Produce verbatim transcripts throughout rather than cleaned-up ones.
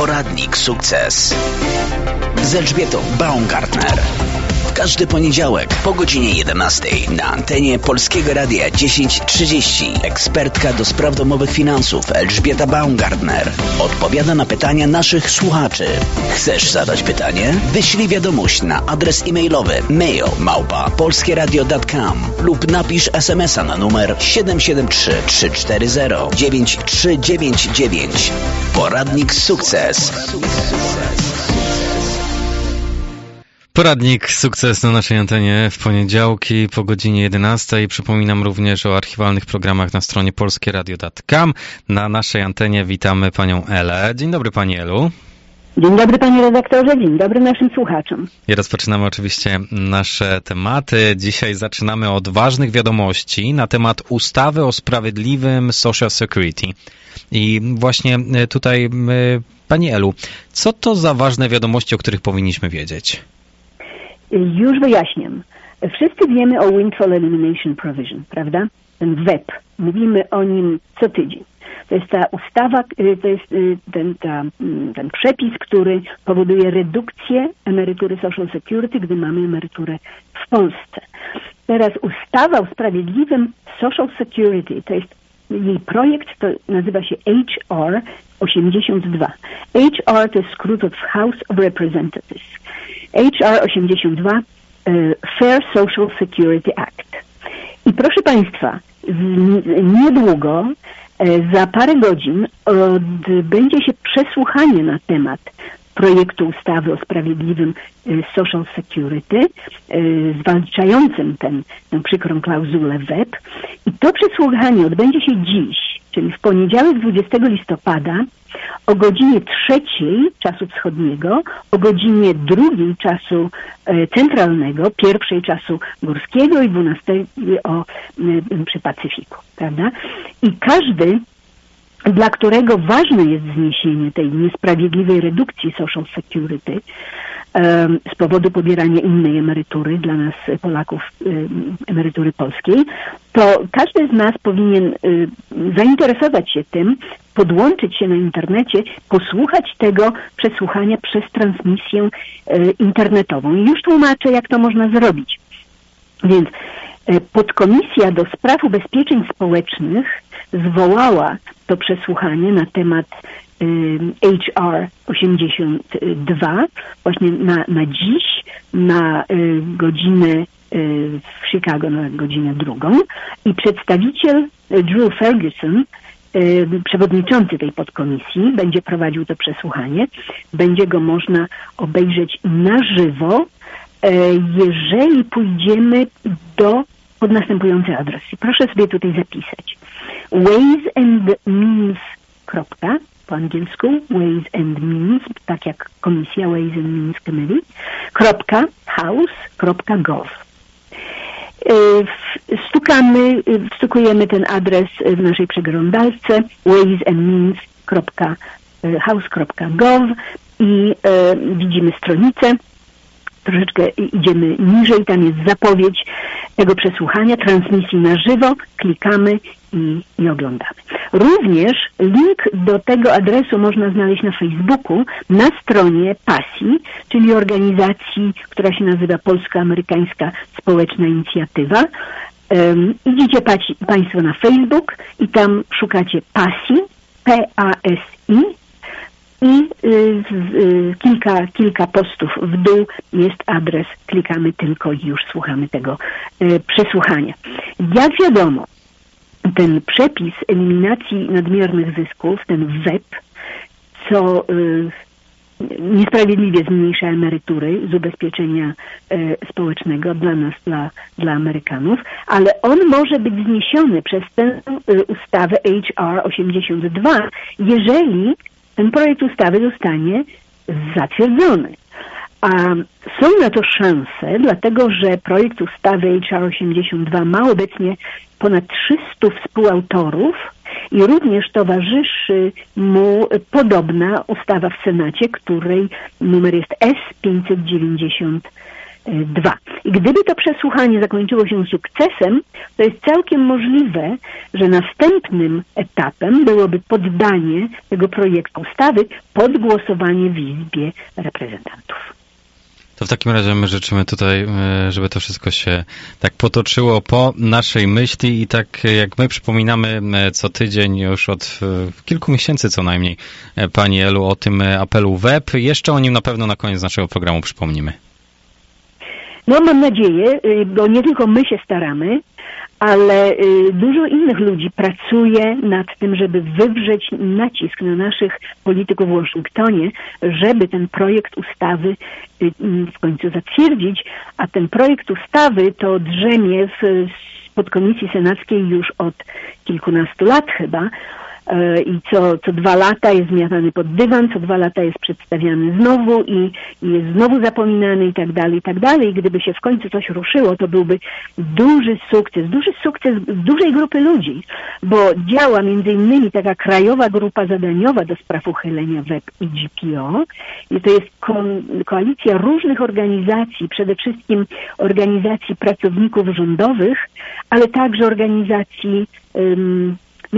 Poradnik Sukces z Elżbietą Baumgartner. Każdy poniedziałek po godzinie jedenastej na antenie Polskiego Radia dziesięć trzydzieści. Ekspertka do spraw domowych finansów Elżbieta Baumgartner odpowiada na pytania naszych słuchaczy. Chcesz zadać pytanie? Wyślij wiadomość na adres e-mailowy mail małpa polskieradio kropka com lub napisz es em es a na numer siedem siedem trzy, trzy cztery zero, dziewięć trzy dziewięć dziewięć. Poradnik Sukces. Poradnik Sukces na naszej antenie w poniedziałki po godzinie jedenastej. Przypominam również o archiwalnych programach na stronie polskieradio kropka com. Na naszej antenie witamy panią Elę. Dzień dobry pani Elu. Dzień dobry panie redaktorze, dzień dobry naszym słuchaczom. I rozpoczynamy oczywiście nasze tematy. Dzisiaj zaczynamy od ważnych wiadomości na temat ustawy o sprawiedliwym Social Security. I właśnie tutaj pani Elu, co to za ważne wiadomości, o których powinniśmy wiedzieć? Już wyjaśniam. Wszyscy wiemy o Windfall Elimination Provision, prawda? Ten W E P. Mówimy o nim co tydzień. To jest ta ustawa, to jest ten, ta, ten przepis, który powoduje redukcję emerytury Social Security, gdy mamy emeryturę w Polsce. Teraz ustawa o sprawiedliwym Social Security, to jest jej projekt, to nazywa się H R osiemdziesiąt dwa. H R to jest skrót od House of Representatives. H R osiemdziesiąt dwa, Fair Social Security Act. I proszę państwa, niedługo, za parę godzin odbędzie się przesłuchanie na temat projektu ustawy o sprawiedliwym Social Security, zwalczającym ten, tę przykrą klauzulę W E P. I to przesłuchanie odbędzie się dziś, czyli w poniedziałek dwudziestego listopada o godzinie trzeciej czasu wschodniego, o godzinie drugiej czasu e, centralnego, pierwszej czasu górskiego i dwunastej o, e, przy Pacyfiku, prawda? I każdy, dla którego ważne jest zniesienie tej niesprawiedliwej redukcji Social Security e, z powodu pobierania innej emerytury, dla nas Polaków e, emerytury polskiej, to każdy z nas powinien e, zainteresować się tym, podłączyć się na internecie, posłuchać tego przesłuchania przez transmisję e, internetową. I już tłumaczę, jak to można zrobić. Więc e, podkomisja do spraw ubezpieczeń społecznych zwołała to przesłuchanie na temat e, H R osiemdziesiąt dwa właśnie na, na dziś, na e, godzinę e, w Chicago, na godzinę drugą. I przedstawiciel e, Drew Ferguson, przewodniczący tej podkomisji, będzie prowadził to przesłuchanie. Będzie go można obejrzeć na żywo, jeżeli pójdziemy do pod następujący adres. I proszę sobie tutaj zapisać. Ways and Means. Po angielsku Ways and Means, tak jak komisja Ways and Means Committee, kropka, house, kropka, gov. Stukamy, wstukujemy ten adres w naszej przeglądarce ways and means kropka house kropka gov i e, widzimy stronicę. Troszeczkę idziemy niżej, tam jest zapowiedź tego przesłuchania, transmisji na żywo, klikamy i, i oglądamy. Również link do tego adresu można znaleźć na Facebooku, na stronie P A S I, czyli organizacji, która się nazywa Polsko-Amerykańska Społeczna Inicjatywa. Um, idziecie paci, Państwo na Facebook i tam szukacie P A S I, P A S I, i y, y, kilka, kilka postów w dół jest adres, klikamy tylko i już słuchamy tego y, przesłuchania. Jak wiadomo, ten przepis eliminacji nadmiernych zysków, ten W E P, co y, niesprawiedliwie zmniejsza emerytury z ubezpieczenia y, społecznego dla nas, dla, dla Amerykanów, ale on może być zniesiony przez tę y, ustawę H R osiemdziesiąt dwa, jeżeli ten projekt ustawy zostanie zatwierdzony. A są na to szanse, dlatego że projekt ustawy H R osiemdziesiąt dwa ma obecnie ponad trzystu współautorów i również towarzyszy mu podobna ustawa w Senacie, której numer jest S pięćset dziewięćdziesiąt dwa. I gdyby to przesłuchanie zakończyło się sukcesem, to jest całkiem możliwe, że następnym etapem byłoby poddanie tego projektu ustawy pod głosowanie w Izbie Reprezentantów. To w takim razie my życzymy tutaj, żeby to wszystko się tak potoczyło po naszej myśli i tak jak my przypominamy co tydzień już od kilku miesięcy co najmniej Pani Elu o tym apelu W E P. Jeszcze o nim na pewno na koniec naszego programu przypomnimy. No mam nadzieję, bo nie tylko my się staramy, ale dużo innych ludzi pracuje nad tym, żeby wywrzeć nacisk na naszych polityków w Waszyngtonie, żeby ten projekt ustawy w końcu zatwierdzić, a ten projekt ustawy to drzemie w podkomisji senackiej już od kilkunastu lat chyba, i co, co dwa lata jest zmiatany pod dywan, co dwa lata jest przedstawiany znowu i, i jest znowu zapominany i tak dalej, i tak dalej. I gdyby się w końcu coś ruszyło, to byłby duży sukces, duży sukces dużej grupy ludzi, bo działa między innymi taka krajowa grupa zadaniowa do spraw uchylenia W E P i G P O i to jest ko koalicja różnych organizacji, przede wszystkim organizacji pracowników rządowych, ale także organizacji um,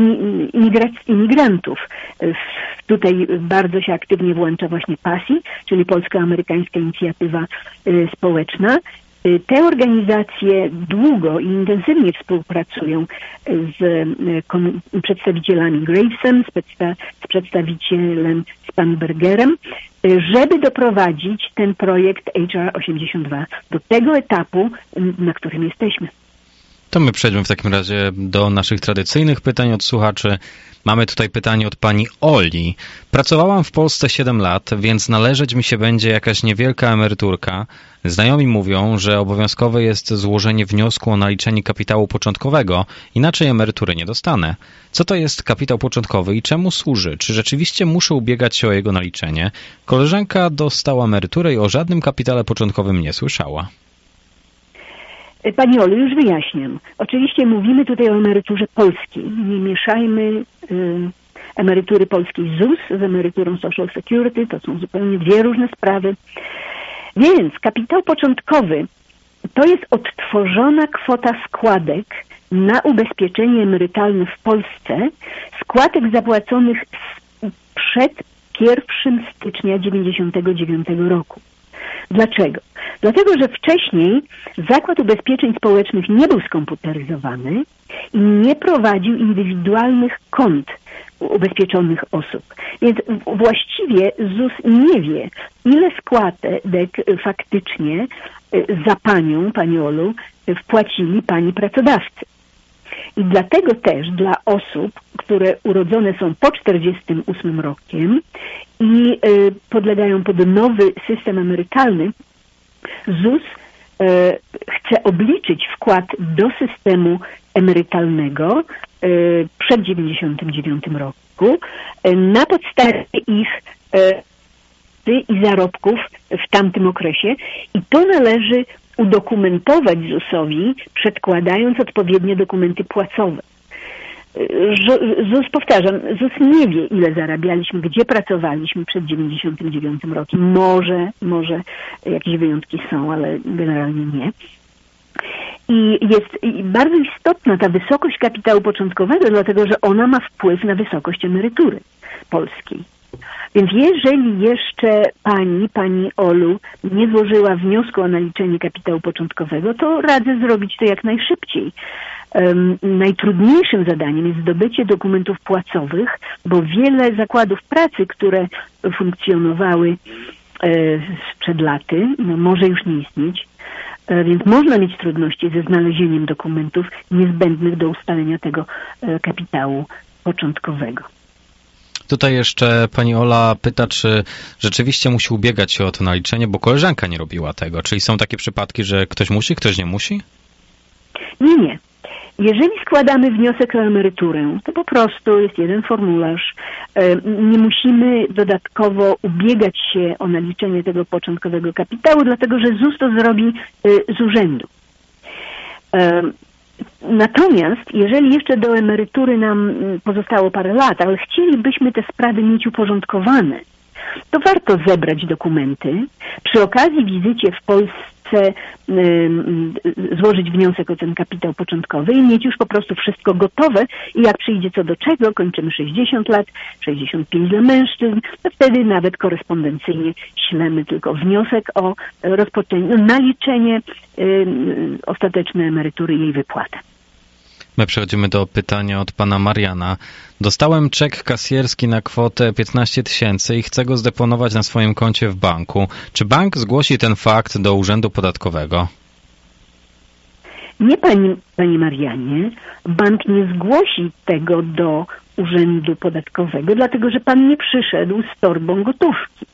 imigrantów. Tutaj bardzo się aktywnie włącza właśnie P A S I, czyli Polsko-Amerykańska Inicjatywa Społeczna. Te organizacje długo i intensywnie współpracują z przedstawicielami Gravesem, z przedstawicielem Spanbergerem, żeby doprowadzić ten projekt H R osiemdziesiąt dwa do tego etapu, na którym jesteśmy. To my przejdźmy w takim razie do naszych tradycyjnych pytań od słuchaczy. Mamy tutaj pytanie od pani Oli. Pracowałam w Polsce siedem lat, więc należeć mi się będzie jakaś niewielka emeryturka. Znajomi mówią, że obowiązkowe jest złożenie wniosku o naliczenie kapitału początkowego, inaczej emerytury nie dostanę. Co to jest kapitał początkowy i czemu służy? Czy rzeczywiście muszę ubiegać się o jego naliczenie? Koleżanka dostała emeryturę i o żadnym kapitale początkowym nie słyszała. Pani Olu, już wyjaśniam. Oczywiście mówimy tutaj o emeryturze polskiej. Nie mieszajmy y, emerytury polskiej Z U S z emeryturą Social Security. To są zupełnie dwie różne sprawy. Więc kapitał początkowy to jest odtworzona kwota składek na ubezpieczenie emerytalne w Polsce, składek zapłaconych przed pierwszego stycznia dziewięćdziesiątego dziewiątego roku. Dlaczego? Dlatego, że wcześniej Zakład Ubezpieczeń Społecznych nie był skomputeryzowany i nie prowadził indywidualnych kont ubezpieczonych osób. Więc właściwie Z U S nie wie, ile składek faktycznie za panią, pani Olu, wpłacili pani pracodawcy. I dlatego też dla osób, które urodzone są po czterdziestym ósmym rokiem i y, podlegają pod nowy system emerytalny, Z U S y, chce obliczyć wkład do systemu emerytalnego y, przed dziewięćdziesiątym dziewiątym roku y, na podstawie ich y, i zarobków w tamtym okresie i to należy udokumentować Z U S-owi, przedkładając odpowiednie dokumenty płacowe. Z U S, powtarzam, Z U S nie wie, ile zarabialiśmy, gdzie pracowaliśmy przed dziewięćdziesiątym dziewiątym rokiem. Może, może jakieś wyjątki są, ale generalnie nie. I jest bardzo istotna ta wysokość kapitału początkowego, dlatego że ona ma wpływ na wysokość emerytury polskiej. Więc jeżeli jeszcze pani, pani Olu nie złożyła wniosku o naliczenie kapitału początkowego, to radzę zrobić to jak najszybciej. Um, najtrudniejszym zadaniem jest zdobycie dokumentów płacowych, bo wiele zakładów pracy, które funkcjonowały e, sprzed laty, no, może już nie istnieć, e, więc można mieć trudności ze znalezieniem dokumentów niezbędnych do ustalenia tego e, kapitału początkowego. Tutaj jeszcze pani Ola pyta, czy rzeczywiście musi ubiegać się o to naliczenie, bo koleżanka nie robiła tego. Czyli są takie przypadki, że ktoś musi, ktoś nie musi? Nie, nie. Jeżeli składamy wniosek o emeryturę, to po prostu jest jeden formularz. Nie musimy dodatkowo ubiegać się o naliczenie tego początkowego kapitału, dlatego że Z U S to zrobi z urzędu. Natomiast jeżeli jeszcze do emerytury nam pozostało parę lat, ale chcielibyśmy te sprawy mieć uporządkowane, to warto zebrać dokumenty. Przy okazji wizycie w Polsce złożyć wniosek o ten kapitał początkowy i mieć już po prostu wszystko gotowe i jak przyjdzie co do czego, kończymy sześćdziesiąt lat, sześćdziesiąt pięć dla mężczyzn, to wtedy nawet korespondencyjnie ślemy tylko wniosek o rozpoczęcie, no, naliczenie y, ostateczne emerytury i jej wypłatę. My przechodzimy do pytania od pana Mariana. Dostałem czek kasjerski na kwotę piętnaście tysięcy i chcę go zdeponować na swoim koncie w banku. Czy bank zgłosi ten fakt do Urzędu Podatkowego? Nie, pani, panie Marianie. Bank nie zgłosi tego do Urzędu Podatkowego, dlatego że pan nie przyszedł z torbą gotówki.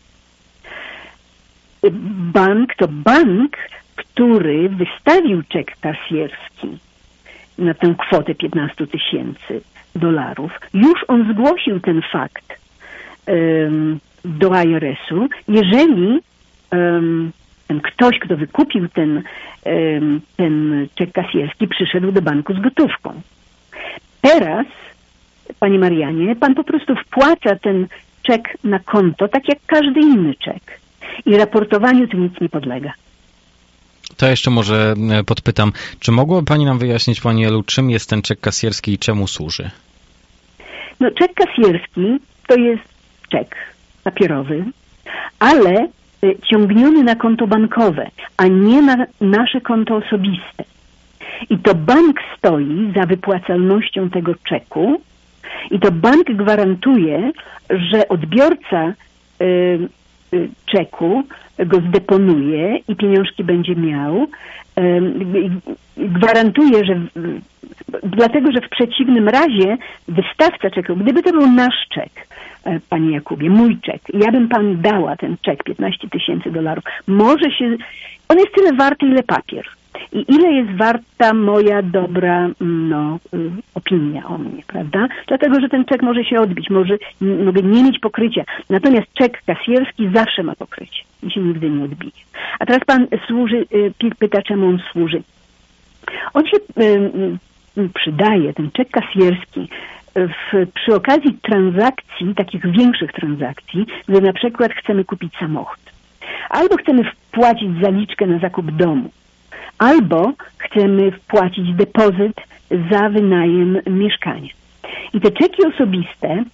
Bank to bank, który wystawił czek kasjerski na tę kwotę piętnaście tysięcy dolarów. Już on zgłosił ten fakt um, do I R S-u. Jeżeli um, ten ktoś, kto wykupił ten, um, ten czek kasjerski, przyszedł do banku z gotówką. Teraz, panie Marianie, pan po prostu wpłaca ten czek na konto, tak jak każdy inny czek. I raportowaniu to nic nie podlega. To jeszcze może podpytam, czy mogłaby pani nam wyjaśnić, pani Elu, czym jest ten czek kasjerski i czemu służy? No, czek kasjerski to jest czek papierowy, ale y, ciągniony na konto bankowe, a nie na nasze konto osobiste. I to bank stoi za wypłacalnością tego czeku i to bank gwarantuje, że odbiorca y, y, czeku go zdeponuje i pieniążki będzie miał. Gwarantuję, że dlatego, że w przeciwnym razie wystawca czeku, gdyby to był nasz czek, panie Jakubie, mój czek, ja bym pan dała ten czek piętnaście tysięcy dolarów, może się, on jest tyle warty, ile papier. I ile jest warta moja dobra no, opinia o mnie, prawda? Dlatego, że ten czek może się odbić, może mogę nie mieć pokrycia. Natomiast czek kasjerski zawsze ma pokrycie i się nigdy nie odbije. A teraz pan służy, pyta, czemu on służy. On się y, przydaje, ten czek kasjerski, w, przy okazji transakcji, takich większych transakcji, gdy na przykład chcemy kupić samochód. Albo chcemy wpłacić zaliczkę na zakup domu. Albo chcemy wpłacić depozyt za wynajem mieszkania. I te czeki osobiste,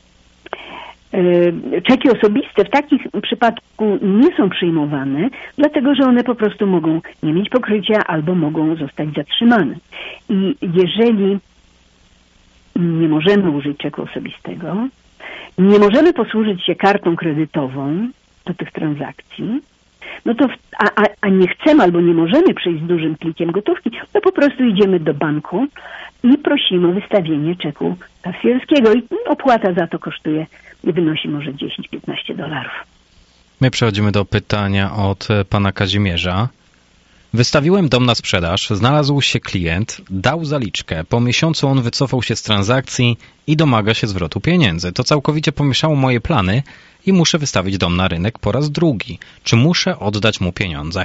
czeki osobiste w takim przypadku nie są przyjmowane, dlatego że one po prostu mogą nie mieć pokrycia albo mogą zostać zatrzymane. I jeżeli nie możemy użyć czeku osobistego, nie możemy posłużyć się kartą kredytową do tych transakcji, no to, a, a, a nie chcemy albo nie możemy przyjść z dużym plikiem gotówki, to po prostu idziemy do banku i prosimy o wystawienie czeku kasjerskiego i opłata za to kosztuje, wynosi może dziesięć do piętnastu dolarów. My przechodzimy do pytania od pana Kazimierza. Wystawiłem dom na sprzedaż, znalazł się klient, dał zaliczkę. Po miesiącu on wycofał się z transakcji i domaga się zwrotu pieniędzy. To całkowicie pomieszało moje plany i muszę wystawić dom na rynek po raz drugi. Czy muszę oddać mu pieniądze?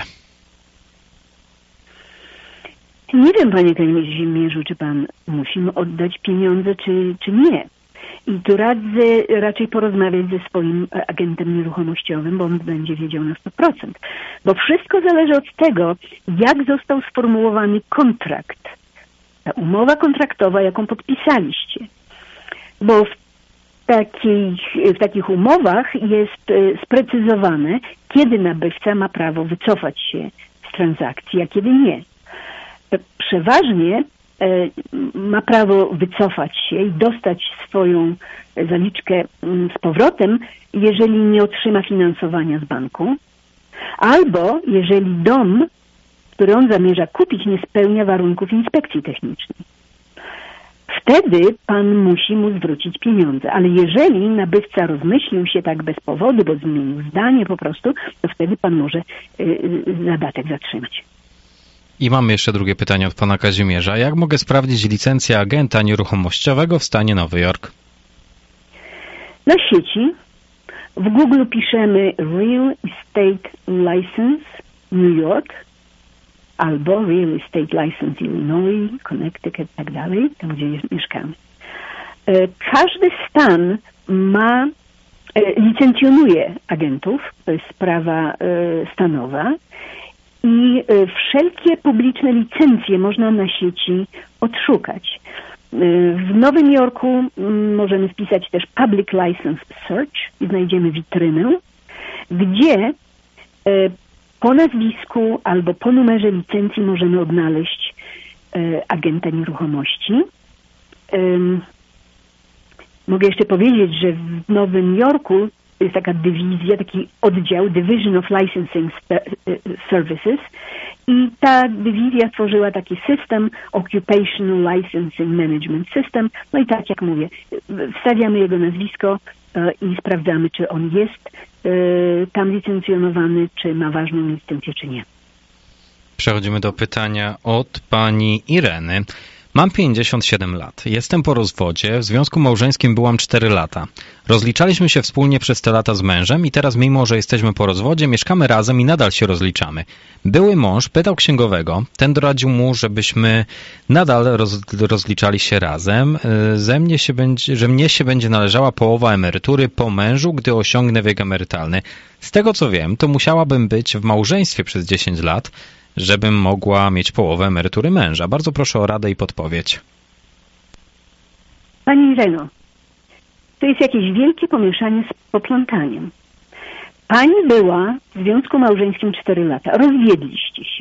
Nie wiem, panie Kazimierzu, czy pan musi mu oddać pieniądze, czy, czy nie. I tu radzę raczej porozmawiać ze swoim agentem nieruchomościowym, bo on będzie wiedział na sto procent. Bo wszystko zależy od tego, jak został sformułowany kontrakt. Ta umowa kontraktowa, jaką podpisaliście. Bo w takich, w takich umowach jest sprecyzowane, kiedy nabywca ma prawo wycofać się z transakcji, a kiedy nie. Przeważnie ma prawo wycofać się i dostać swoją zaliczkę z powrotem, jeżeli nie otrzyma finansowania z banku, albo jeżeli dom, który on zamierza kupić, nie spełnia warunków inspekcji technicznej. Wtedy pan musi mu zwrócić pieniądze, ale jeżeli nabywca rozmyślił się tak bez powodu, bo zmienił zdanie po prostu, to wtedy pan może zadatek zatrzymać. I mamy jeszcze drugie pytanie od pana Kazimierza. Jak mogę sprawdzić licencję agenta nieruchomościowego w stanie Nowy Jork? Na sieci w Google piszemy Real Estate License New York albo Real Estate License Illinois, Connecticut i tak dalej, tam gdzie mieszkamy. Każdy stan ma licencjonuje agentów, to jest sprawa stanowa i wszelkie publiczne licencje można na sieci odszukać. W Nowym Jorku możemy wpisać też Public License Search i znajdziemy witrynę, gdzie po nazwisku albo po numerze licencji możemy odnaleźć agenta nieruchomości. Mogę jeszcze powiedzieć, że w Nowym Jorku jest taka dywizja, taki oddział Division of Licensing Services i ta dywizja stworzyła taki system Occupational Licensing Management System. No i tak jak mówię, wstawiamy jego nazwisko i sprawdzamy, czy on jest tam licencjonowany, czy ma ważną licencję, czy nie. Przechodzimy do pytania od pani Ireny. Mam pięćdziesiąt siedem lat. Jestem po rozwodzie. W związku małżeńskim byłam cztery lata. Rozliczaliśmy się wspólnie przez te lata z mężem i teraz, mimo że jesteśmy po rozwodzie, mieszkamy razem i nadal się rozliczamy. Były mąż pytał księgowego. Ten doradził mu, żebyśmy nadal roz, rozliczali się razem. Ze mnie się będzie, że mnie się będzie należała połowa emerytury po mężu, gdy osiągnę wiek emerytalny. Z tego co wiem, to musiałabym być w małżeństwie przez dziesięć lat, żebym mogła mieć połowę emerytury męża. Bardzo proszę o radę i podpowiedź. Pani Ireno, to jest jakieś wielkie pomieszanie z poplątaniem. Pani była w związku małżeńskim cztery lata. Rozwiedliście się.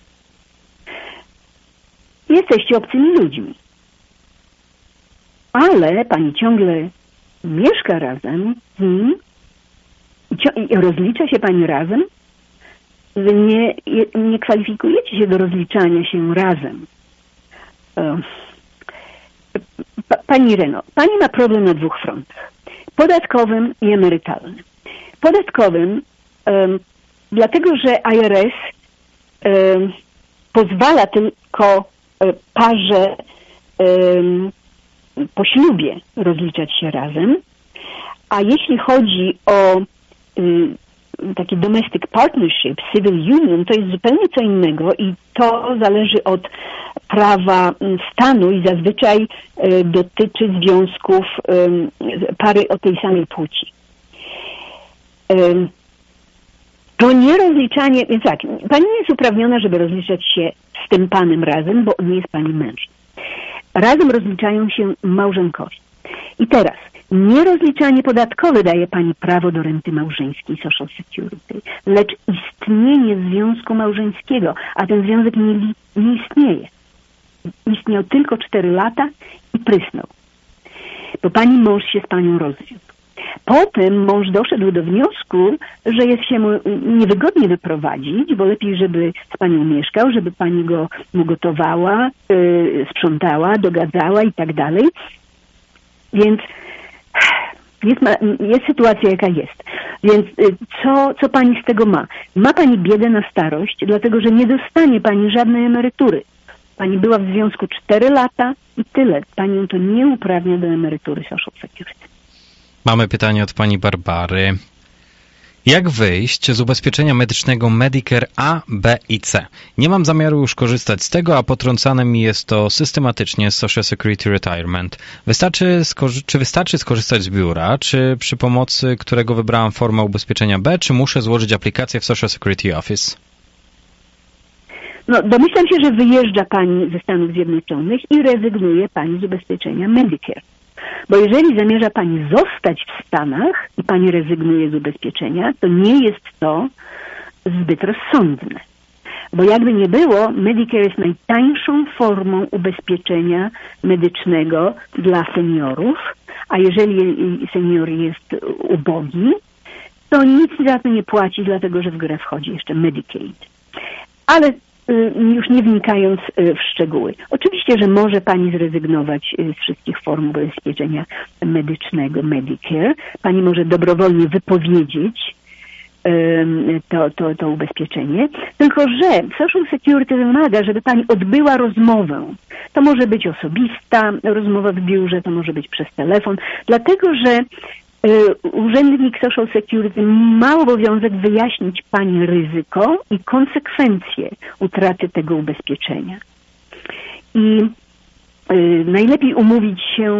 Jesteście obcymi ludźmi. Ale pani ciągle mieszka razem z nim i rozlicza się pani razem. Wy nie, nie kwalifikujecie się do rozliczania się razem. Pani Reno, pani ma problem na dwóch frontach. Podatkowym i emerytalnym. Podatkowym, um, dlatego że I R S um, pozwala tylko um, parze um, po ślubie rozliczać się razem, a jeśli chodzi o um, taki domestic partnership, civil union, to jest zupełnie co innego i to zależy od prawa stanu i zazwyczaj y, dotyczy związków y, pary o tej samej płci. Y, to nie rozliczanie, więc tak, pani nie jest uprawniona, żeby rozliczać się z tym panem razem, bo on nie jest pani mężem. Razem rozliczają się małżonkowie. I teraz, nierozliczanie podatkowe daje pani prawo do renty małżeńskiej Social Security, lecz istnienie związku małżeńskiego, a ten związek nie, nie istnieje. Istniał tylko cztery lata i prysnął. Bo pani mąż się z panią rozwiódł. Potem mąż doszedł do wniosku, że jest się mu niewygodnie wyprowadzić, bo lepiej, żeby z panią mieszkał, żeby pani go mu gotowała, yy, sprzątała, dogadzała i tak dalej. Więc jest, ma, jest sytuacja, jaka jest. Więc co, co pani z tego ma? Ma pani biedę na starość, dlatego że nie dostanie pani żadnej emerytury. Pani była w związku cztery lata i tyle. Panią to nie uprawnia do emerytury Social Security. Mamy pytanie od pani Barbary. Jak wyjść z ubezpieczenia medycznego Medicare A, B i C? Nie mam zamiaru już korzystać z tego, a potrącane mi jest to systematycznie z Social Security Retirement. Wystarczy skorzy- czy wystarczy skorzystać z biura, czy przy pomocy którego wybrałam formę ubezpieczenia B, czy muszę złożyć aplikację w Social Security Office? No, domyślam się, że wyjeżdża pani ze Stanów Zjednoczonych i rezygnuje pani z ubezpieczenia Medicare. Bo jeżeli zamierza pani zostać w Stanach i pani rezygnuje z ubezpieczenia, to nie jest to zbyt rozsądne. Bo jakby nie było, Medicare jest najtańszą formą ubezpieczenia medycznego dla seniorów, a jeżeli senior jest ubogi, to nic za to nie płaci, dlatego że w grę wchodzi jeszcze Medicaid. Ale już nie wnikając w szczegóły. Oczywiście, że może pani zrezygnować z wszystkich form ubezpieczenia medycznego Medicare. Pani może dobrowolnie wypowiedzieć to, to, to ubezpieczenie. Tylko że Social Security wymaga, żeby pani odbyła rozmowę. To może być osobista rozmowa w biurze, to może być przez telefon. Dlatego, że urzędnik Social Security ma obowiązek wyjaśnić pani ryzyko i konsekwencje utraty tego ubezpieczenia. I y, najlepiej umówić się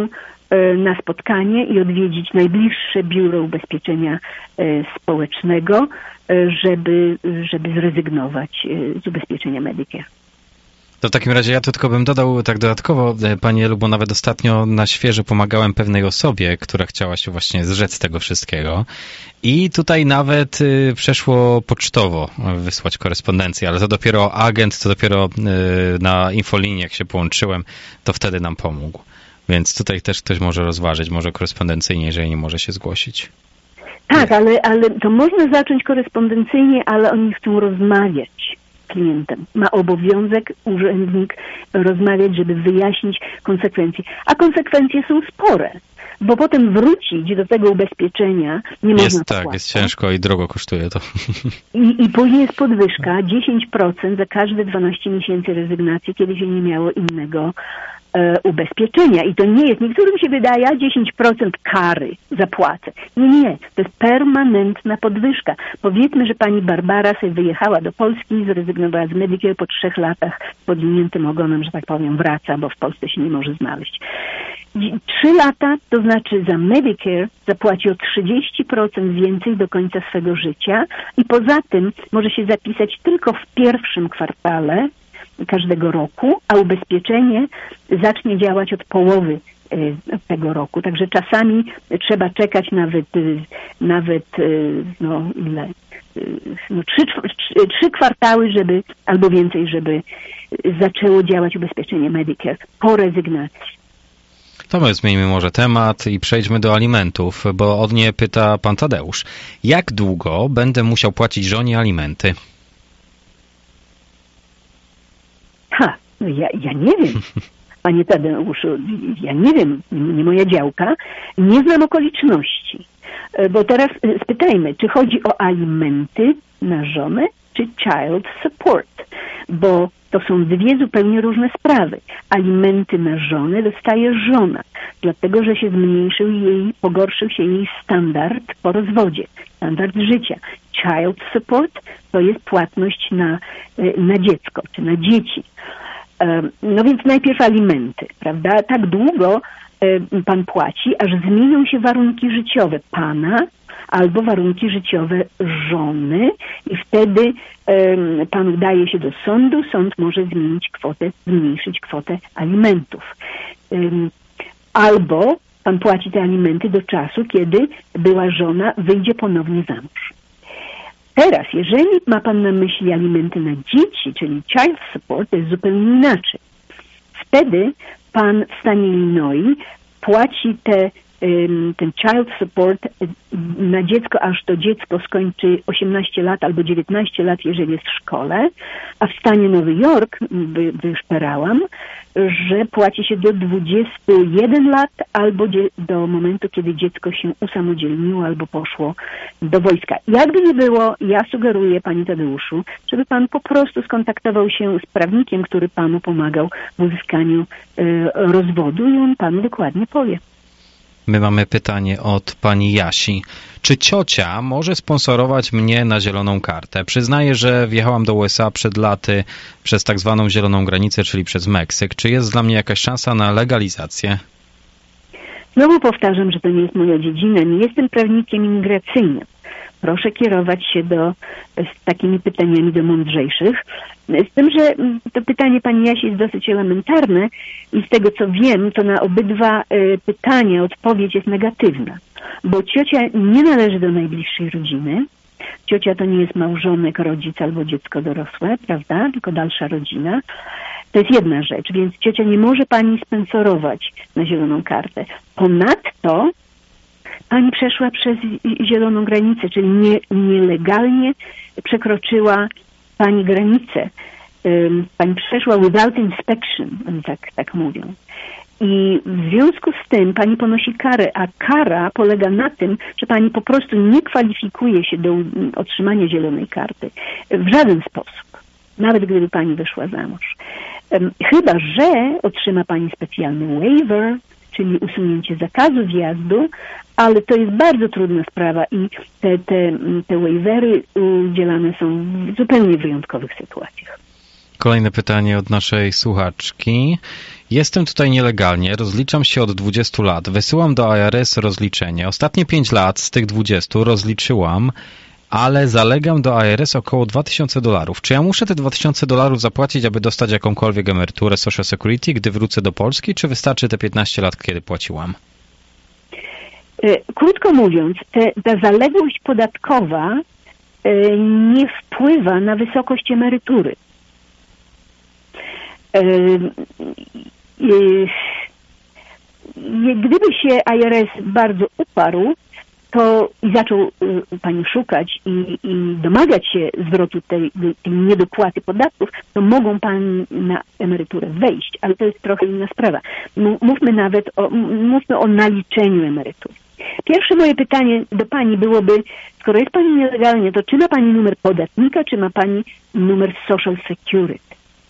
na spotkanie i odwiedzić najbliższe biuro ubezpieczenia społecznego, żeby, żeby zrezygnować z ubezpieczenia Medicare. To w takim razie ja tu tylko bym dodał tak dodatkowo, Pani Elu, bo nawet ostatnio na świeżo pomagałem pewnej osobie, która chciała się właśnie zrzec tego wszystkiego i tutaj nawet y, przeszło pocztowo wysłać korespondencję, ale to dopiero agent, to dopiero y, na infolinii, jak się połączyłem, to wtedy nam pomógł. Więc tutaj też ktoś może rozważyć, może korespondencyjnie, jeżeli nie może się zgłosić. Tak, ale, ale to można zacząć korespondencyjnie, ale oni chcą rozmawiać z klientem. Ma obowiązek urzędnik rozmawiać, żeby wyjaśnić konsekwencje. A konsekwencje są spore, bo potem wrócić do tego ubezpieczenia nie jest, można tak, płacać. jest ciężko i drogo kosztuje to. I, I później jest podwyżka dziesięć procent za każde dwanaście miesięcy rezygnacji, kiedy się nie miało innego e, ubezpieczenia. I to nie jest, niektórym się wydaje, a dziesięć procent kary zapłacę. Nie, nie, to jest permanentna podwyżka. Powiedzmy, że pani Barbara sobie wyjechała do Polski i zrezygnowała z Medicare po trzech latach z podwiniętym ogonem, że tak powiem, wraca, bo w Polsce się nie może znaleźć. Trzy lata, to znaczy za Medicare zapłaci o trzydzieści procent więcej do końca swego życia i poza tym może się zapisać tylko w pierwszym kwartale każdego roku, a ubezpieczenie zacznie działać od połowy tego roku. Także czasami trzeba czekać nawet, nawet no ile, no trzy, trzy, trzy kwartały, żeby, albo więcej, żeby zaczęło działać ubezpieczenie Medicare po rezygnacji. To my zmieńmy może temat i przejdźmy do alimentów, bo od nie pyta pan Tadeusz. Jak długo będę musiał płacić żonie alimenty? Ha, no ja, ja nie wiem, panie Tadeuszu, ja nie wiem, nie moja działka, nie znam okoliczności. Bo teraz spytajmy, czy chodzi o alimenty na żonę, czy child support, bo to są dwie zupełnie różne sprawy. Alimenty na żonę dostaje żona, dlatego że się zmniejszył jej, pogorszył się jej standard po rozwodzie, standard życia. Child support to jest płatność na, na dziecko, czy na dzieci. No więc najpierw alimenty, prawda? Tak długo pan płaci, aż zmienią się warunki życiowe pana albo warunki życiowe żony i wtedy um, pan udaje się do sądu, sąd może zmienić kwotę, zmniejszyć kwotę alimentów. Um, albo pan płaci te alimenty do czasu, kiedy była żona wyjdzie ponownie za mąż. Teraz, jeżeli ma pan na myśli alimenty na dzieci, czyli child support, to jest zupełnie inaczej. Wtedy pan w stanie Illinois płaci te, ten child support na dziecko, aż to dziecko skończy osiemnaście lat albo dziewiętnaście lat, jeżeli jest w szkole, a w stanie Nowy Jork, wy, wyszperałam, że płaci się do dwudziestu jeden lat albo do momentu, kiedy dziecko się usamodzielniło albo poszło do wojska. Jakby nie było, ja sugeruję, panie Tadeuszu, żeby pan po prostu skontaktował się z prawnikiem, który panu pomagał w uzyskaniu y, rozwodu i on panu dokładnie powie. My mamy pytanie od pani Jasi. Czy ciocia może sponsorować mnie na zieloną kartę? Przyznaję, że wjechałam do U S A przed laty przez tak zwaną zieloną granicę, czyli przez Meksyk. Czy jest dla mnie jakaś szansa na legalizację? Znowu powtarzam, że to nie jest moja dziedzina. Nie jestem prawnikiem imigracyjnym. Proszę kierować się do, z takimi pytaniami do mądrzejszych. Z tym, że to pytanie pani Jasi jest dosyć elementarne i z tego co wiem, to na obydwa y, pytania odpowiedź jest negatywna. Bo ciocia nie należy do najbliższej rodziny. Ciocia to nie jest małżonek, rodzic albo dziecko dorosłe, prawda? Tylko dalsza rodzina. To jest jedna rzecz, więc ciocia nie może pani sponsorować na zieloną kartę. Ponadto pani przeszła przez zieloną granicę, czyli nie, nielegalnie przekroczyła pani granicę. Um, pani przeszła without inspection, oni tak, tak mówią. I w związku z tym pani ponosi karę, a kara polega na tym, że pani po prostu nie kwalifikuje się do otrzymania zielonej karty w żaden sposób, nawet gdyby pani wyszła za mąż. Um, chyba że otrzyma pani specjalny waiver, czyli usunięcie zakazu wjazdu, ale to jest bardzo trudna sprawa i te, te, te waivery udzielane są w zupełnie wyjątkowych sytuacjach. Kolejne pytanie od naszej słuchaczki. Jestem tutaj nielegalnie, rozliczam się od dwudziestu lat. Wysyłam do I R S rozliczenie. Ostatnie pięć lat z tych dwudziestu rozliczyłam, ale zalegam do I R S około dwa tysiące dolarów. Czy ja muszę te dwa tysiące dolarów zapłacić, aby dostać jakąkolwiek emeryturę Social Security, gdy wrócę do Polski, czy wystarczy te piętnaście lat, kiedy płaciłam? Krótko mówiąc, te, ta zaległość podatkowa nie wpływa na wysokość emerytury. Gdyby się I R S bardzo uparł, to i zaczął pani szukać i, i domagać się zwrotu tej, tej niedopłaty podatków, to mogą pani na emeryturę wejść, ale to jest trochę inna sprawa. Mówmy nawet o, mówmy o naliczeniu emerytury. Pierwsze moje pytanie do pani byłoby, skoro jest pani nielegalnie, to czy ma pani numer podatnika, czy ma pani numer Social Security?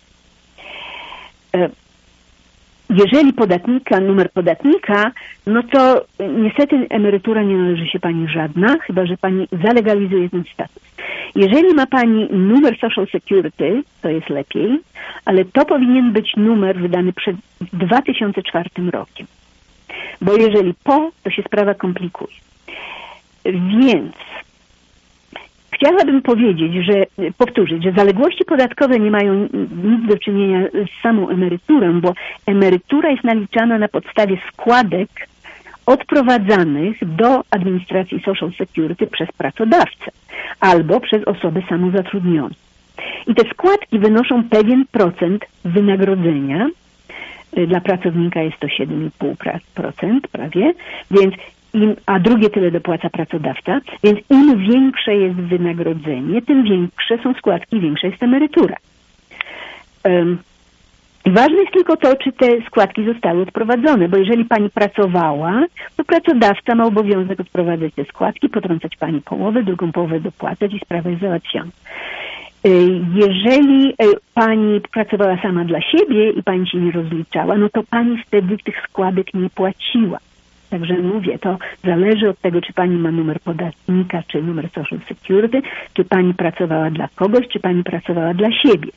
Jeżeli podatnika, numer podatnika, no to niestety emerytura nie należy się pani żadna, chyba że pani zalegalizuje ten status. Jeżeli ma pani numer Social Security, to jest lepiej, ale to powinien być numer wydany przed dwa tysiące czwartym rokiem. Bo jeżeli po, to się sprawa komplikuje. Więc chciałabym powiedzieć, że, powtórzyć, że zaległości podatkowe nie mają nic do czynienia z samą emeryturą, bo emerytura jest naliczana na podstawie składek odprowadzanych do administracji Social Security przez pracodawcę albo przez osobę samozatrudnioną. I te składki wynoszą pewien procent wynagrodzenia. Dla pracownika jest to siedem i pół procent prawie, więc im, a drugie tyle dopłaca pracodawca, więc im większe jest wynagrodzenie, tym większe są składki, większa jest emerytura. Um, ważne jest tylko to, czy te składki zostały odprowadzone, bo jeżeli pani pracowała, to pracodawca ma obowiązek odprowadzać te składki, potrącać pani połowę, drugą połowę dopłacać i sprawa jest załatwiona. Jeżeli pani pracowała sama dla siebie i pani się nie rozliczała, no to pani wtedy tych składek nie płaciła. Także mówię, to zależy od tego, czy pani ma numer podatnika, czy numer Social Security, czy pani pracowała dla kogoś, czy pani pracowała dla siebie.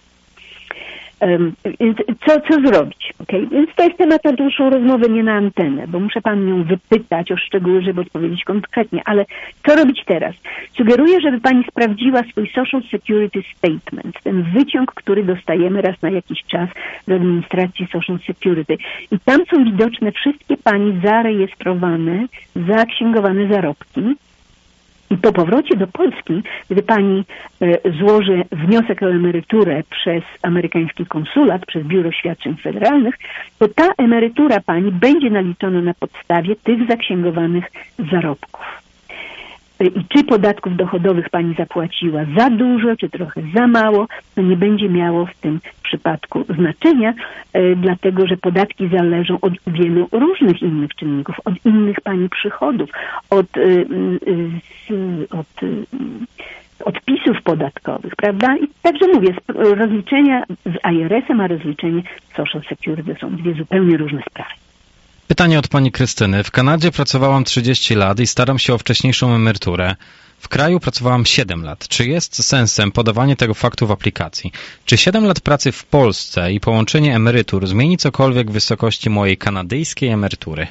Um, więc co, co zrobić? Okay? Więc to jest temat na dłuższą rozmowę, nie na antenę, bo muszę panią wypytać o szczegóły, żeby odpowiedzieć konkretnie. Ale co robić teraz? Sugeruję, żeby pani sprawdziła swój Social Security Statement, ten wyciąg, który dostajemy raz na jakiś czas do administracji Social Security. I tam są widoczne wszystkie pani zarejestrowane, zaksięgowane zarobki. I po powrocie do Polski, gdy pani e, złoży wniosek o emeryturę przez amerykański konsulat, przez Biuro Świadczeń Federalnych, to ta emerytura pani będzie naliczona na podstawie tych zaksięgowanych zarobków. E, I czy podatków dochodowych pani zapłaciła za dużo, czy trochę za mało, to nie będzie miało w tym przypadku znaczenia, e, dlatego że podatki zależą od wielu różnych innych czynników, od innych pani przychodów, od, e, e, od e, odpisów podatkowych, prawda? I także mówię, rozliczenia z I R S-em, a rozliczenie z Social Security są dwie zupełnie różne sprawy. Pytanie od pani Krystyny. W Kanadzie pracowałam trzydzieści lat i staram się o wcześniejszą emeryturę. W kraju pracowałam siedem lat. Czy jest sensem podawanie tego faktu w aplikacji? Czy siedem lat pracy w Polsce i połączenie emerytur zmieni cokolwiek w wysokości mojej kanadyjskiej emerytury?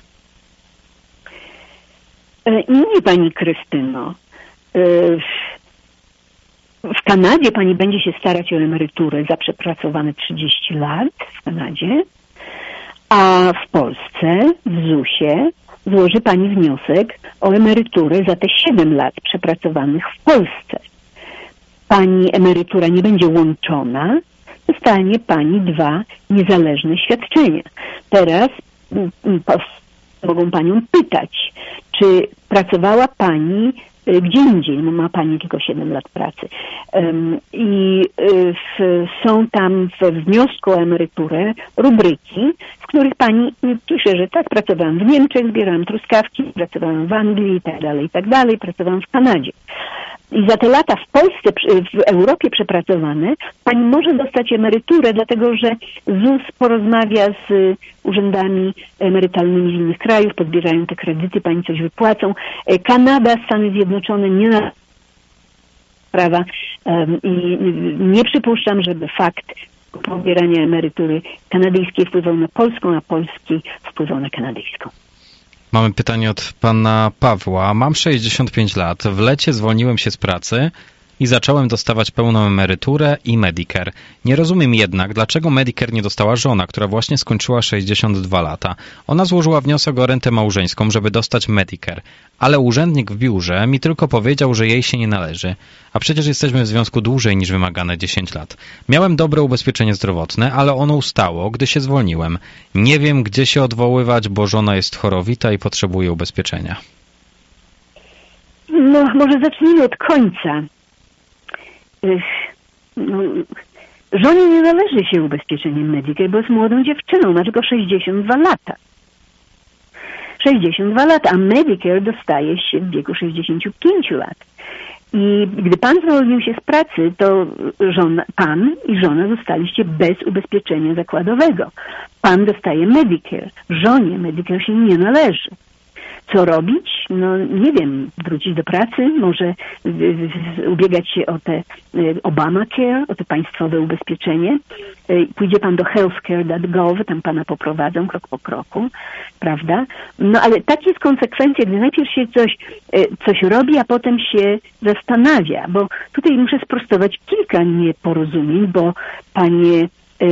Nie, pani Krystyno. W Kanadzie pani będzie się starać o emeryturę za przepracowane trzydzieści lat w Kanadzie, a w Polsce, w zusie, złoży pani wniosek o emeryturę za te siedem lat przepracowanych w Polsce. Pani emerytura nie będzie łączona, dostanie pani dwa niezależne świadczenia. Teraz mogą panią pytać, czy pracowała pani gdzie indziej, no ma pani tylko siedem lat pracy. Um, I w, są tam we wniosku o emeryturę rubryki, w których pani pisze, że tak, pracowałam w Niemczech, zbierałam truskawki, pracowałam w Anglii i tak dalej, i tak dalej, pracowałam w Kanadzie. I za te lata w Polsce, w Europie przepracowane, pani może dostać emeryturę, dlatego że Z U S porozmawia z urzędami emerytalnymi z innych krajów, podbierają te kredyty, pani coś wypłacą. Kanada, Stany Zjednoczone nie na prawa um, i nie przypuszczam, żeby fakt pobierania emerytury kanadyjskiej wpływał na polską, a polski wpływał na kanadyjską. Mamy pytanie od pana Pawła. Mam sześćdziesiąt pięć lat. W lecie zwolniłem się z pracy i zacząłem dostawać pełną emeryturę i Medicare. Nie rozumiem jednak, dlaczego Medicare nie dostała żona, która właśnie skończyła sześćdziesiąt dwa lata. Ona złożyła wniosek o rentę małżeńską, żeby dostać Medicare, ale urzędnik w biurze mi tylko powiedział, że jej się nie należy. A przecież jesteśmy w związku dłużej niż wymagane dziesięć lat. Miałem dobre ubezpieczenie zdrowotne, ale ono ustało, gdy się zwolniłem. Nie wiem, gdzie się odwoływać, bo żona jest chorowita i potrzebuje ubezpieczenia. No, może zacznijmy od końca. No, żonie nie należy się ubezpieczenie Medicare, bo jest młodą dziewczyną, ma tylko sześćdziesiąt dwa lata. sześćdziesiąt dwa lata, a Medicare dostaje się w wieku sześćdziesięciu pięciu lat. I gdy pan zwolnił się z pracy, to żona, pan i żona zostaliście bez ubezpieczenia zakładowego. Pan dostaje Medicare. Żonie Medicare się nie należy. Co robić? No nie wiem, wrócić do pracy, może ubiegać się o te Obamacare, o to państwowe ubezpieczenie. Pójdzie pan do healthcare kropka gov, tam pana poprowadzą krok po kroku, prawda? No ale takie jest konsekwencja, gdy najpierw się coś, coś robi, a potem się zastanawia, bo tutaj muszę sprostować kilka nieporozumień, bo panie,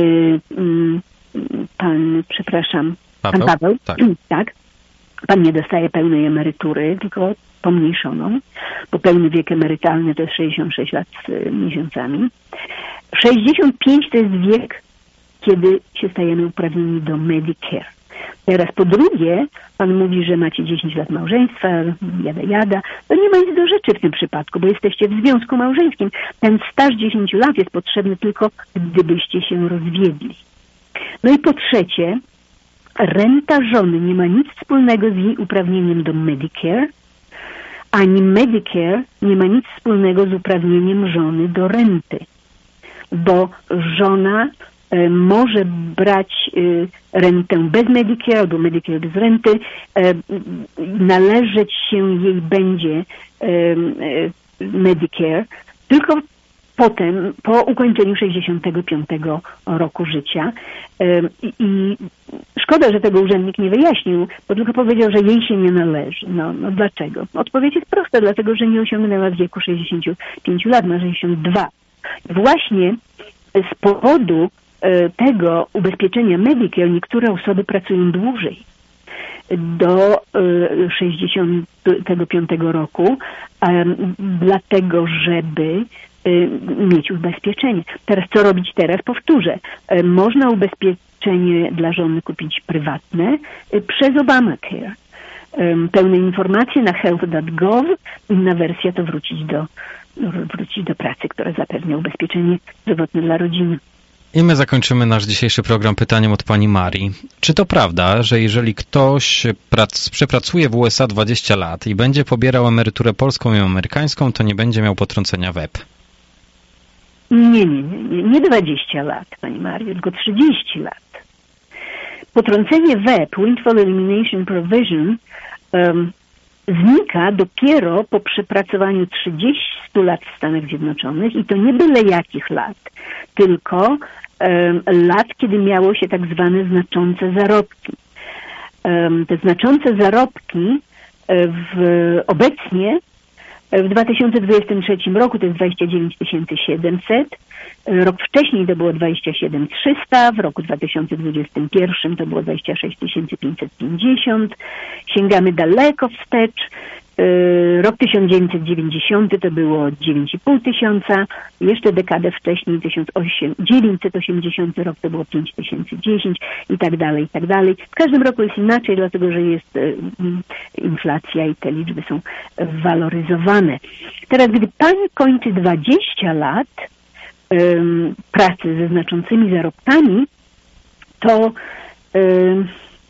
pan, przepraszam, Paweł? pan Paweł, tak. tak. Pan nie dostaje pełnej emerytury, tylko pomniejszoną, bo pełny wiek emerytalny to jest sześćdziesiąt sześć lat z miesiącami. sześćdziesiąt pięć to jest wiek, kiedy się stajemy uprawnieni do Medicare. Teraz po drugie, pan mówi, że macie dziesięć lat małżeństwa, jada, jada. To nie ma nic do rzeczy w tym przypadku, bo jesteście w związku małżeńskim. Ten staż dziesięć lat jest potrzebny tylko, gdybyście się rozwiedli. No i po trzecie, renta żony nie ma nic wspólnego z jej uprawnieniem do Medicare, ani Medicare nie ma nic wspólnego z uprawnieniem żony do renty, bo żona e, może brać e, rentę bez Medicare albo Medicare bez renty, e, należeć się jej będzie e, e, Medicare tylko potem, po ukończeniu sześćdziesiątego piątego roku życia. I, I szkoda, że tego urzędnik nie wyjaśnił, bo tylko powiedział, że jej się nie należy. No, no dlaczego? Odpowiedź jest prosta, dlatego, że nie osiągnęła w wieku sześćdziesięciu pięciu lat, ma sześćdziesiąt dwa. Właśnie z powodu tego ubezpieczenia Medicare niektóre osoby pracują dłużej. Do sześćdziesiątego piątego roku, dlatego, żeby mieć ubezpieczenie. Teraz co robić teraz? Powtórzę. Można ubezpieczenie dla żony kupić prywatne przez Obamacare. Pełne informacje na health kropka gov. Inna wersja to wrócić do, wrócić do pracy, która zapewnia ubezpieczenie zdrowotne dla rodziny. I my zakończymy nasz dzisiejszy program pytaniem od pani Marii. Czy to prawda, że jeżeli ktoś prac, przepracuje w U S A dwadzieścia lat i będzie pobierał emeryturę polską i amerykańską, to nie będzie miał potrącenia W E P? Nie, nie, nie, nie dwadzieścia lat, pani Mario, tylko trzydzieści lat. Potrącenie W E P, Windfall Elimination Provision, um, znika dopiero po przepracowaniu trzydziestu lat w Stanach Zjednoczonych i to nie byle jakich lat, tylko um, lat, kiedy miało się tak zwane znaczące zarobki. Um, te znaczące zarobki w, obecnie w dwa tysiące dwudziestym trzecim roku to jest dwadzieścia dziewięć tysięcy siedemset, rok wcześniej to było dwadzieścia siedem tysięcy trzysta, w roku dwa tysiące dwudziestym pierwszym to było dwadzieścia sześć tysięcy pięćset pięćdziesiąt, sięgamy daleko wstecz, rok tysiąc dziewięćset dziewięćdziesiąty to było dziewięć i pół tysiąca, jeszcze dekadę wcześniej, tysiąc dziewięćset osiemdziesiąty rok to było pięć tysięcy dziesięć i tak dalej, i tak dalej. W każdym roku jest inaczej, dlatego że jest um, inflacja i te liczby są waloryzowane. Teraz, gdy pan kończy dwadzieścia lat um, pracy ze znaczącymi zarobkami, to um,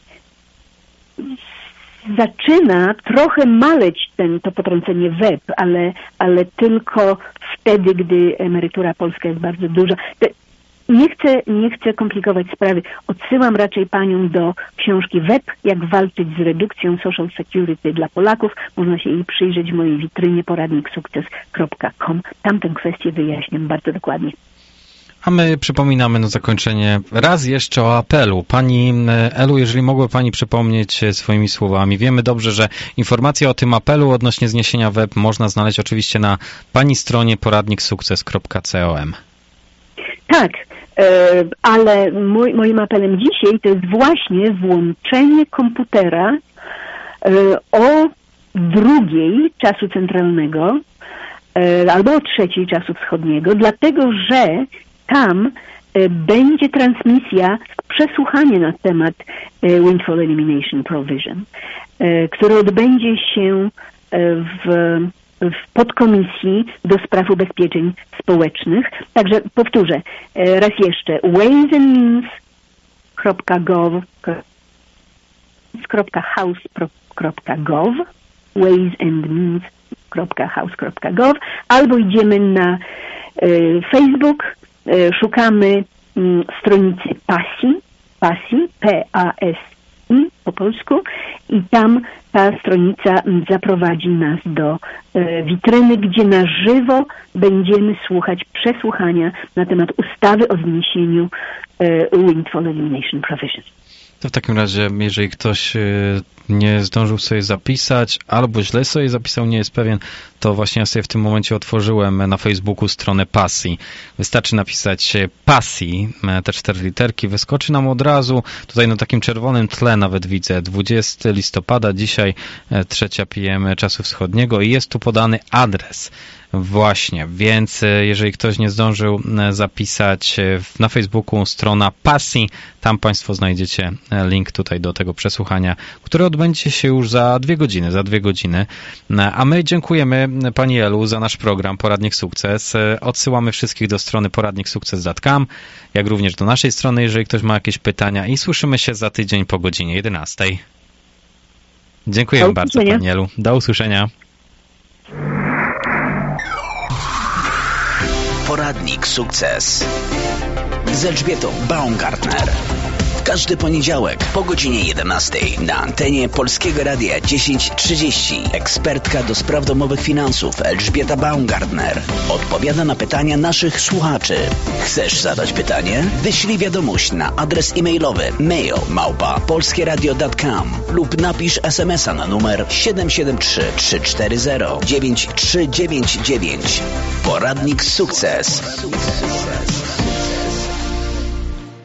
zaczyna trochę maleć ten, to potrącenie W E P, ale, ale tylko wtedy, gdy emerytura polska jest bardzo duża. Nie chcę, nie chcę komplikować sprawy. Odsyłam raczej panią do książki W E P, jak walczyć z redukcją Social Security dla Polaków. Można się jej przyjrzeć w mojej witrynie poradnik sukces kropka com. Tam tę kwestię wyjaśniam bardzo dokładnie. A my przypominamy na zakończenie raz jeszcze o apelu. Pani Elu, jeżeli mogłaby Pani przypomnieć swoimi słowami. Wiemy dobrze, że informacje o tym apelu odnośnie zniesienia web można znaleźć oczywiście na Pani stronie poradnik sukces kropka com. Tak, ale mój, moim apelem dzisiaj to jest właśnie włączenie komputera o drugiej czasu centralnego albo o trzeciej czasu wschodniego, dlatego że tam będzie transmisja, przesłuchanie na temat Windfall Elimination Provision, które odbędzie się w, w podkomisji do spraw ubezpieczeń społecznych. Także powtórzę raz jeszcze, ways and means kropka gov kropka house kropka gov, ways and means kropka house kropka gov, albo idziemy na Facebook, szukamy stronicy PASI, PASI, P A S I po polsku, i tam ta stronica zaprowadzi nas do witryny, gdzie na żywo będziemy słuchać przesłuchania na temat ustawy o zniesieniu Windfall Elimination Provision. To w takim razie, jeżeli ktoś nie zdążył sobie zapisać, albo źle sobie zapisał, nie jest pewien, to właśnie ja sobie w tym momencie otworzyłem na Facebooku stronę PASI. Wystarczy napisać PASI, te cztery literki, wyskoczy nam od razu. Tutaj na takim czerwonym tle nawet widzę dwudziestego listopada, dzisiaj trzecia P M czasu wschodniego i jest tu podany adres. Właśnie, więc jeżeli ktoś nie zdążył zapisać na Facebooku strona PASI, tam Państwo znajdziecie link tutaj do tego przesłuchania, które odbędzie się już za dwie godziny, za dwie godziny. A my dziękujemy Pani Elu za nasz program Poradnik Sukces. Odsyłamy wszystkich do strony poradnik sukces kropka com, jak również do naszej strony, jeżeli ktoś ma jakieś pytania, i słyszymy się za tydzień po godzinie jedenastej. Dziękujemy bardzo Pani Elu. Do usłyszenia. Poradnik Sukces z Elżbietą Baumgartner. W każdy poniedziałek po godzinie jedenastej na antenie Polskiego Radia dziesięć trzydzieści ekspertka do spraw domowych finansów Elżbieta Baumgartner odpowiada na pytania naszych słuchaczy. Chcesz zadać pytanie? Wyślij wiadomość na adres e-mailowy mail małpa polskieradio kropka com lub napisz es em es a na numer siedem siedem trzy, trzy cztery zero, dziewięć trzy dziewięć dziewięć. Poradnik Sukces.